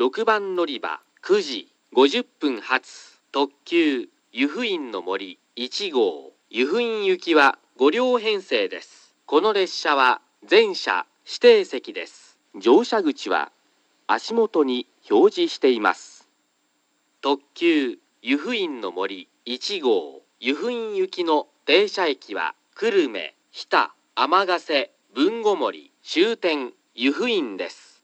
6番乗り場9時50分発特急湯布院の森1号湯布院行きは5両編成です。この列車は全車指定席です。乗車口は足元に表示しています。特急湯布院の森1号湯布院行きの停車駅は久留米、日田、天ヶ瀬、豊後森、終点湯布院です。